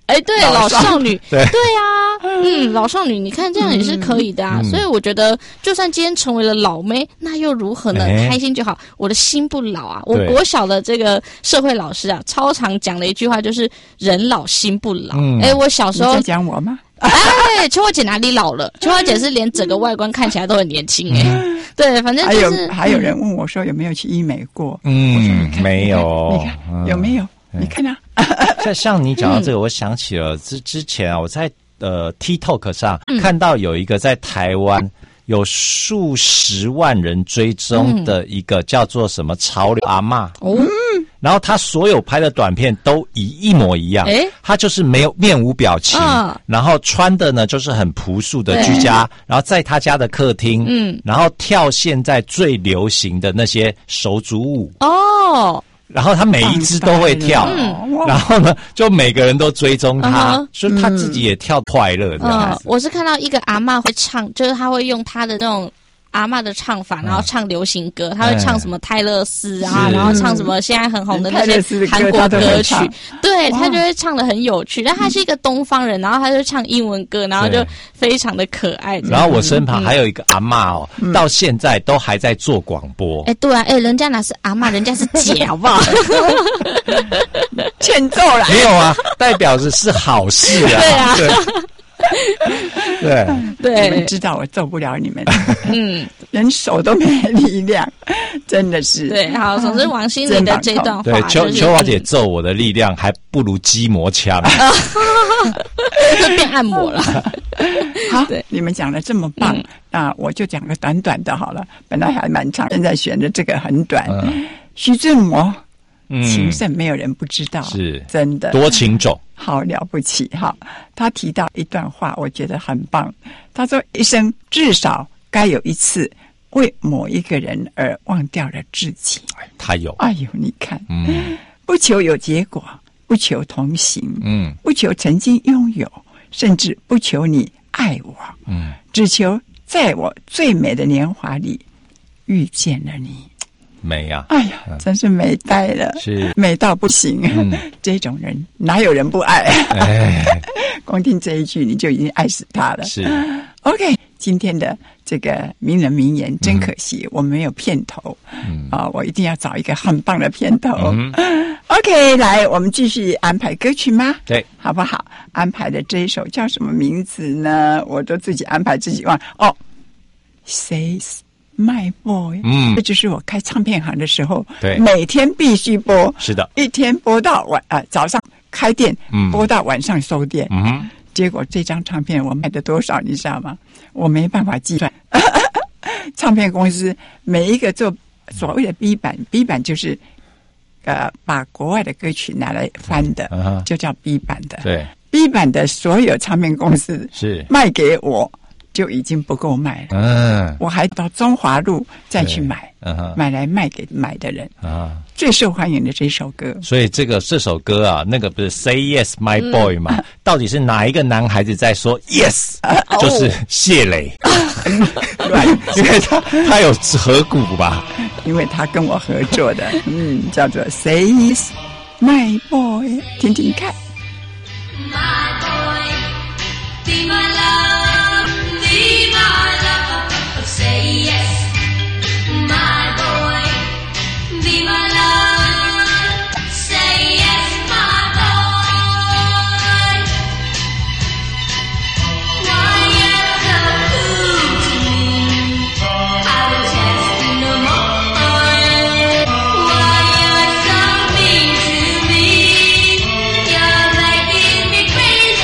哎，对，老少女， 对啊，老少女，你看这样也是可以的啊。所以我觉得，就算今天成为了老妹，那又如何呢？开心就好，我的心不老啊。我国小的这个社会老师啊，超常讲的一句话就是“人老心不老”。我小时候你在讲我吗？ 哎，秋花姐哪里老了？秋花姐是连整个外观看起来都很年轻对，反正就是还有人问我说有没有去医美过？ 没有， 你看有没有？你看啊。 像你讲到这个，我想起了之前啊，我在TikTok 上看到有一个在台湾有数十万人追踪的一个叫做什么潮流阿嬷然后他所有拍的短片都一模一样，他就是没有面无表情，然后穿的呢就是很朴素的居家，然后在他家的客厅，然后跳现在最流行的那些手足舞然后他每一支都会跳，然后呢，就每个人都追踪他，所以他自己也跳快乐的。 我是看到一个阿嬷会唱，就是他会用他的那种阿嬷的唱法，然后唱流行歌，他会唱什么泰勒斯啊，然后唱什么现在很红的那些韩国歌曲，对，他就会唱得很有趣。但他是一个东方人，然后他就唱英文歌，然后就非常的可爱。 然后我身旁还有一个阿嬷到现在都还在做广播。 对啊，人家哪是阿嬷，人家是姐，好不好？ 欠揍了。 没有啊，代表的是好事啊。 对啊。 对，你们知道我揍不了你们，连手都没力量，真的是。 对，好，总之王心凌的这段话， 对，秋华姐揍我的力量还不如筋膜枪， 就变按摩了。 好，你们讲的这么棒，那我就讲个短短的好了，本来还蛮长，现在选的这个很短。徐志摩。情圣没有人不知道， 是真的多情种， 好了不起哈！他提到一段话，我觉得很棒。他说：“一生至少该有一次为某一个人而忘掉了自己。” 他有， 哎呦，你看，不求有结果，不求同行，不求曾经拥有，甚至不求你爱我，只求在我最美的年华里遇见了你。 美啊！ 哎呀，真是美呆了， 是美到不行。这种人哪有人不爱？光听这一句你就已经爱死他了。 是 OK， 今天的这个名人名言真可惜，我们没有片头我一定要找一个很棒的片头。OK， 来，我们继续安排歌曲吗？ 对， 好不好？安排的这一首叫什么名字呢？我都自己安排自己忘Says My Boy， 这就是我开唱片行的时候， 对， 每天必须播， 是的， 一天播到早上开店，播到晚上收店，结果这张唱片我卖的多少，你知道吗？我没办法计算。唱片公司每一个做所谓的 B 版就是把国外的歌曲拿来翻的，就叫 B 版的。对 ，B 版的所有唱片公司是卖给我。就已经不够卖了，我还到中华路再去买，买来卖给买的人最受欢迎的这首歌。 所以这首歌啊，那个不是 Say Yes My Boy 嘛？到底是哪一个男孩子在说 Yes？就是谢磊，因为他有合鼓吧？ 因为他跟我合作的，叫做 Say Yes My Boy， 听听看。My boy, be my love.Be my love, say yes, my boy. Be my love, say yes, my boy. Why you're so cool to me, I will test no more. Why you're so mean to me, you're making me crazy.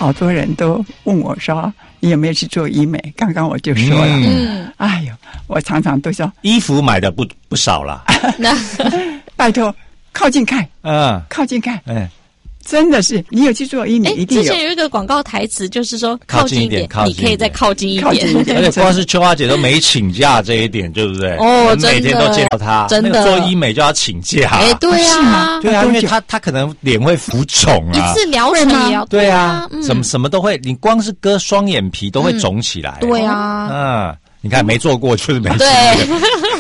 好多人都问我说你有没有去做医美？刚刚我就说了，哎呦，我常常都说衣服买的不少啦， 拜托靠近看，靠近看，真的是，你有去做医美，一定有。 之前有一个广告台词，就是说靠近一点， 你可以再靠近一点。 而且光是秋花姐都没请假这一点，对不对？ 哦，真的， 每天都见到她， 真的那个做医美就要请假。 对啊， 对啊，因为她可能脸会浮肿啊， 一次疗程也要对啊，什么都会，你光是割双眼皮都会肿起来。 对啊， 你看没做过就是没经验。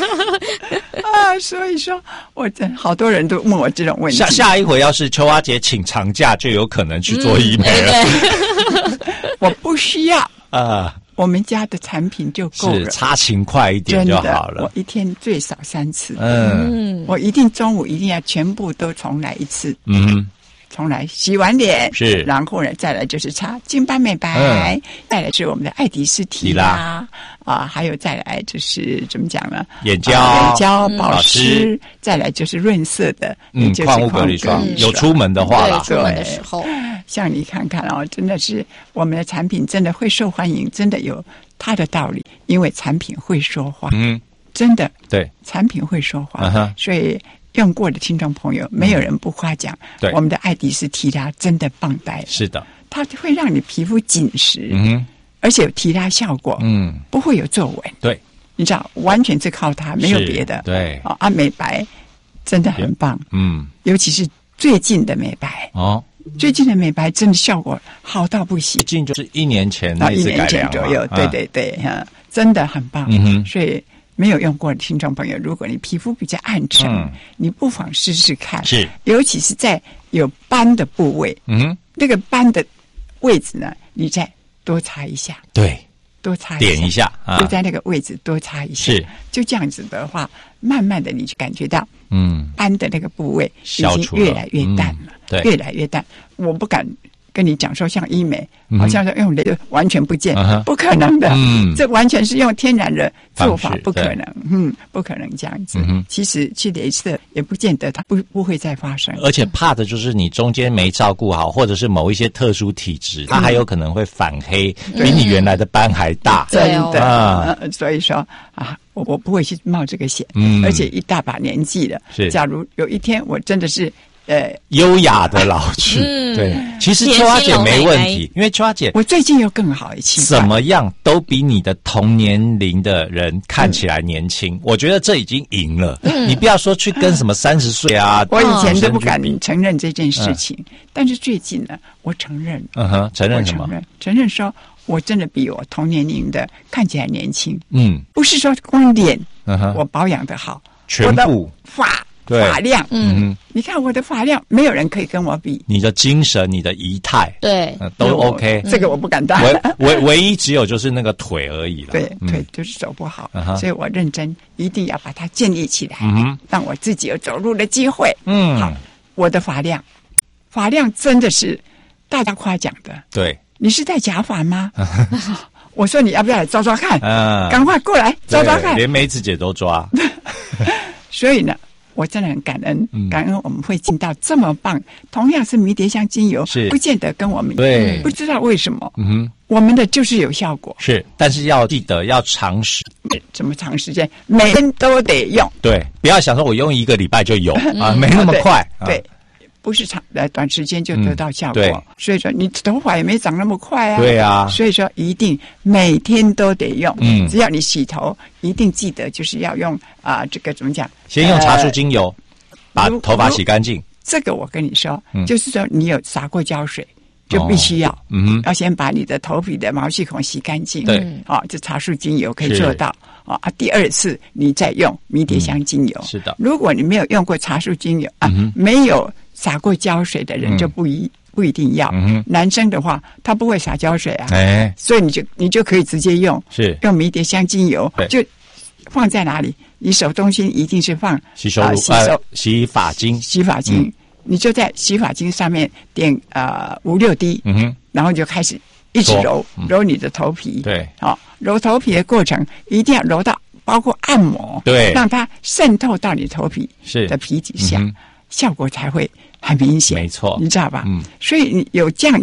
所以说我真好多人都问我这种问题。 下一回要是秋花姐请长假，就有可能去做医美了。 我不需要我们家的产品就够了， 是擦勤快一点就好了。 我一天最少3次，我一定中午一定要全部都重来一次，重来洗完脸， 是， 然后呢再来就是擦精斑美白，再来是我们的爱迪斯提拉还有再来就是怎么讲呢？ 眼胶保湿，再来就是润色的，就是矿物隔离霜。有出门的话啦， 出门的时候， 像你看看真的是我们的产品真的会受欢迎，真的有它的道理，因为产品会说话，真的对， 产品会说话，所以用过的听众朋友，没有人不夸奖。我们的爱迪斯提拉真的棒呆了， 是的， 它会让你皮肤紧实，而且有提拉效果，不会有皱纹。 对， 你知道，完全是靠它，没有别的。 对， 美白真的很棒，尤其是最近的美白最近的美白真的效果好到不行。 最近就是1年前那一次改良左右，对，真的很棒。所以没有用过的听众朋友，如果你皮肤比较暗沉，你不妨试试看。 是， 尤其是在有斑的部位，那个斑的位置呢，你再多擦一下。 对， 多擦点一下， 就在那个位置多擦一下。 是， 就这样子的话，慢慢的你就感觉到，斑的那个部位已经越来越淡了， 对， 越来越淡。我不敢跟你讲说像医美，好像说用雷完全不见，不可能的。这完全是用天然的做法，不可能。不可能这样子。其实去雷射也不见得它不会再发生。 而且怕的就是你中间没照顾好，或者是某一些特殊体质，它还有可能会反黑，比你原来的斑还大。 真的，所以说我不会去冒这个险。而且一大把年纪了，假如有一天我真的是。 优雅的老去，对，其实秋花姐没问题，因为秋花姐， 我最近又更好一些， 怎么样都比你的同年龄的人看起来年轻，我觉得这已经赢了。你不要说去跟什么30岁啊， 我以前都不敢承认这件事情，但是最近呢，我承认， 承认什么？ 承认说我真的比我同年龄的看起来年轻，不是说光脸，我保养得好， 全部发量，你看我的发量，没有人可以跟我比。 你的精神，你的仪态， 对， 都 OK。 这个我不敢当。 唯一只有就是那个腿而已了。 对，腿就是走不好，所以我认真一定要把它建立起来，让我自己有走路的机会。好，我的发量真的是大家夸奖的。 对， 你是戴假发吗？我说你要不要来抓抓看？赶快过来抓抓看。 连梅子姐都抓。 所以呢，我真的很感恩，感恩我们会进到这么棒。同样是迷迭香精油，不见得跟我们对， 不知道为什么，我们的就是有效果。 是，但是要记得要长时， 怎么长时间？每天都得用。 对，不要想说我用1个礼拜就有没那么快。 对。不是短时间就得到效果，所以说你头发也没长那么快啊。 对啊， 所以说一定每天都得用。只要你洗头，一定记得就是要用这个怎么讲？ 先用茶树精油把头发洗干净。 这个我跟你说，就是说你有洒过胶水，就必须要，要先把你的头皮的毛细孔洗干净。 对， 这茶树精油可以做到。第二次你再用迷迭香精油。 是的， 如果你没有用过茶树精油没有洒过胶水的人就不一定要。男生的话，他不会洒胶水啊，所以你就可以直接用迷迭香精油，就放在哪里？你手中心一定是放洗发精，你就在洗发精上面点5-6滴，然后就开始一直揉你的头皮。 对， 揉头皮的过程一定要揉到，包括按摩， 对， 让它渗透到你头皮的皮底下。效果才会很明显， 没错， 你知道吧？所以你有这样用，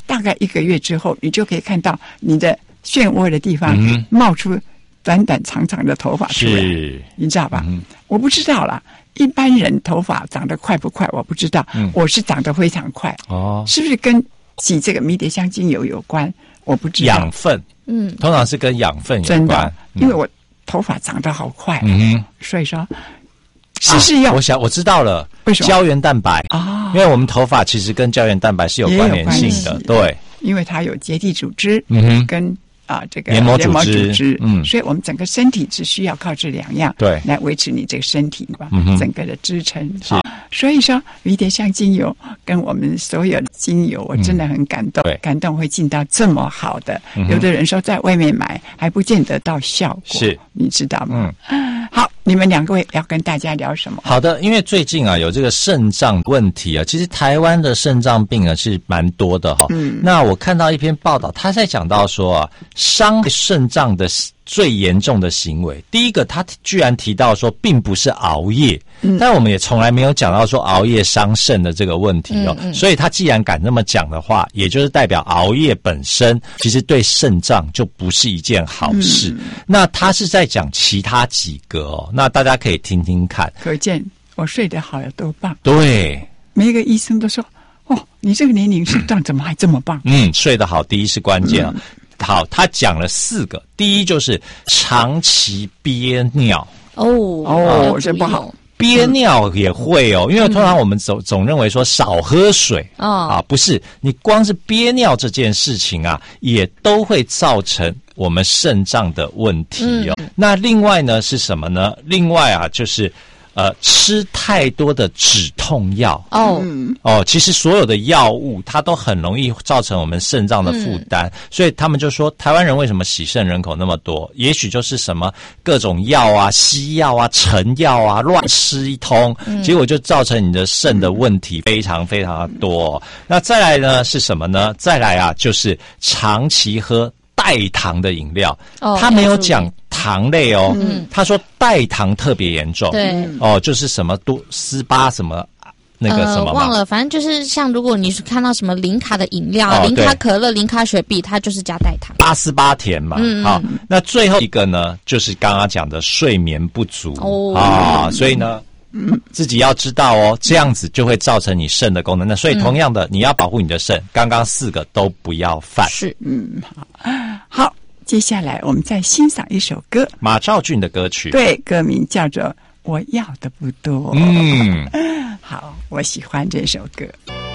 大概1个月之后，你就可以看到你的漩涡的地方冒出短短长长的头发出来，你知道吧？我不知道啦，一般人头发长得快不快我不知道，我是长得非常快哦，是不是跟洗这个迷迭香精油有关？我不知道。 养分，通常是跟养分有关， 真的，因为我头发长得好快，所以说。是用我知道了， 为什么？ 胶原蛋白啊，因为我们头发其实跟胶原蛋白是有关联性的，对， 因为它有结缔组织，跟这个黏膜组织， 所以我们整个身体只需要靠这2样， 对， 来维持你这个身体吧，整个的支撑。所以说迷迭香精油跟我们所有的精油，我真的很感动，感动会进到这么好的。有的人说在外面买还不见得到效果，是你知道吗？好，你们2位要跟大家聊什么？ 好的，因为最近有这个肾脏问题啊，其实台湾的肾脏病是蛮多的哈。那我看到一篇报道，他在讲到说伤害肾脏的最严重的行为，第一个他居然提到说并不是熬夜，但我们也从来没有讲到说熬夜伤肾的这个问题哦。所以他既然敢这么讲的话，也就是代表熬夜本身其实对肾脏就不是一件好事。那他是在讲其他几个哦，那大家可以听听看。 可见我睡得好有多棒。 对， 每一个医生都说，你这个年龄肾脏怎么还这么棒？ 睡得好第一是关键啊。好，他讲了4个，第一就是长期憋尿。 这不好。 憋尿也会哦，因为通常我们总认为说少喝水不是，你光是憋尿这件事情啊，也都会造成我们肾脏的问题哦。那另外呢是什么呢？另外就是吃太多的止痛药其实所有的药物它都很容易造成我们肾脏的负担，所以他们就说台湾人为什么洗肾人口那么多，也许就是什么各种药啊、西药啊、成药啊乱吃一通，结果就造成你的肾的问题非常非常的多。那再来呢是什么呢？再来就是长期喝代糖的饮料，他没有讲糖类他说代糖特别严重， 对就是什么多斯巴什么那个什么忘了，反正就是像如果你是看到什么零卡的饮料，零卡可乐、零卡雪碧，它就是加代糖， 巴斯巴甜嘛。好，那最后一个呢，就是刚刚讲的睡眠不足所以呢。自己要知道这样子就会造成你肾的功能。那所以同样的，你要保护你的肾，刚刚4个都不要犯。 是，好，接下来我们再欣赏一首歌， 马兆骏的歌曲， 对，歌名叫做《我要的不多》。好，我喜欢这首歌。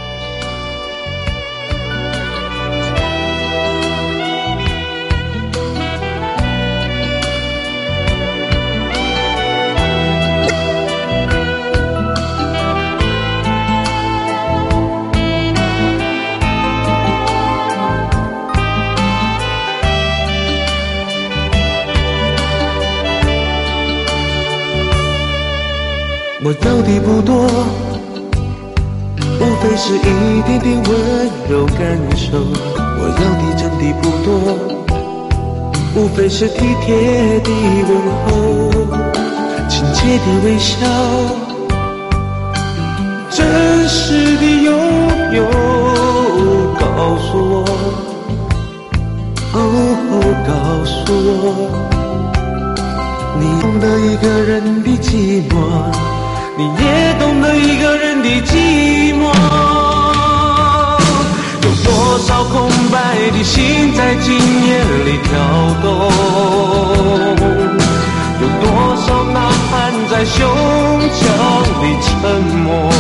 我要的不多，无非是一点点温柔感受。我要的真的不多，无非是体贴的问候，亲切的微笑，真实的拥有。告诉我，告诉我，你懂得一个人的寂寞，你也懂得一个人的寂寞。有多少空白的心在今夜里跳动，有多少呐喊在胸腔里沉默。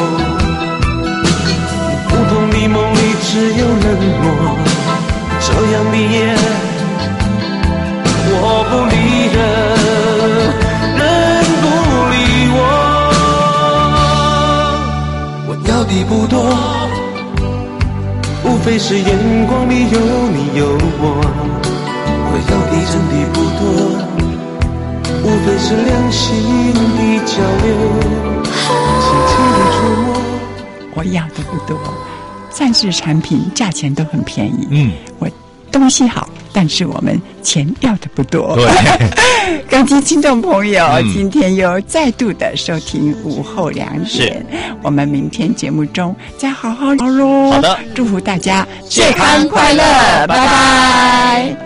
不同的梦里只有冷漠，这样的夜我不理人，人不理我。我要的不多，无非是眼光里有你有我。我要的真的不多，无非是良心的交流，轻轻的触摸。 我要的不多，暂时产品价钱都很便宜。我东西好， 但是我们钱要的不多。 对， 各位听众朋友，今天又再度的收听午后2点，我们明天节目中再好好聊喽。 好的， 祝福大家健康快乐， 拜拜。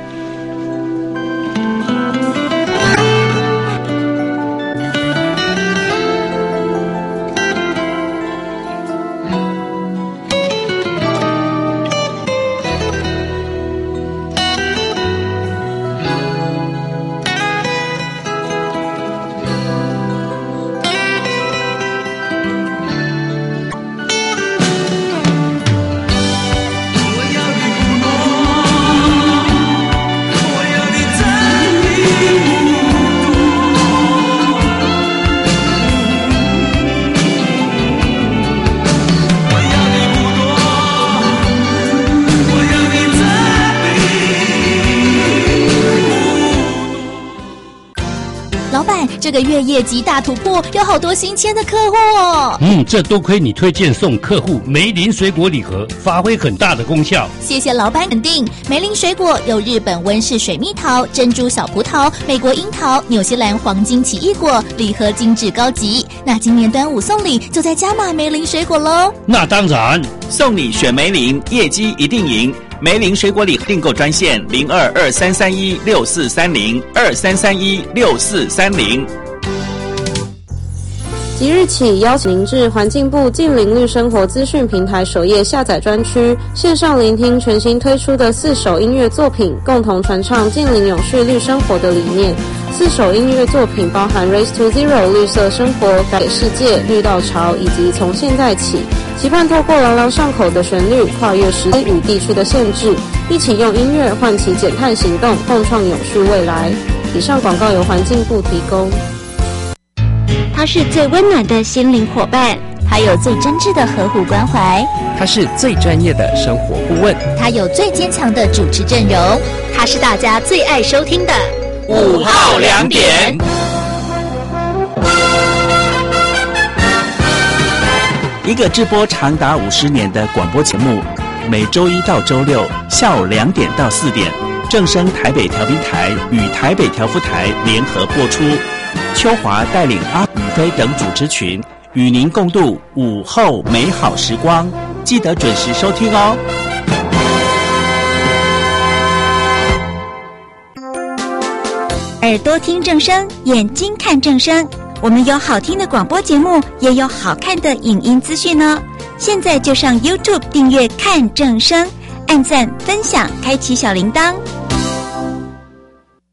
这个月业绩大突破，有好多新签的客户哦。 这多亏你推荐送客户梅林水果礼盒，发挥很大的功效。 谢谢老板肯定。梅林水果有日本温室水蜜桃、珍珠小葡萄、美国樱桃、纽西兰黄金奇异果，礼盒精致高级。那今年端午送礼就在加码梅林水果喽。 那当然， 送你选梅林，业绩一定赢。梅林水果礼订购专线0223316430，23316430。 即日起，邀请您至环境部近邻绿生活资讯平台首页下载专区，线上聆听全新推出的4首音乐作品，共同传唱近邻永续绿生活的理念。4首音乐作品包含 Race to Zero 绿色生活、改给世界、绿道潮以及从现在起，期盼透过朗朗上口的旋律，跨越时间与地区的限制，一起用音乐唤起减碳行动，共创永续未来。以上广告由环境部提供。 他是最温暖的心灵伙伴， 他有最真挚的呵护关怀， 他是最专业的生活顾问， 他有最坚强的主持阵容，他是大家最爱收听的午后2点。一个直播长达50年的广播节目，每周1到周6下午2点到4点，正声台北调频台与台北调夫台联合播出。秋华带领阿宇飞等主持群，与您共度午后美好时光，记得准时收听哦。 耳朵听正声，眼睛看正声。我们有好听的广播节目，也有好看的影音资讯呢。现在就上 YouTube 订阅看正声，按赞分享，开启小铃铛。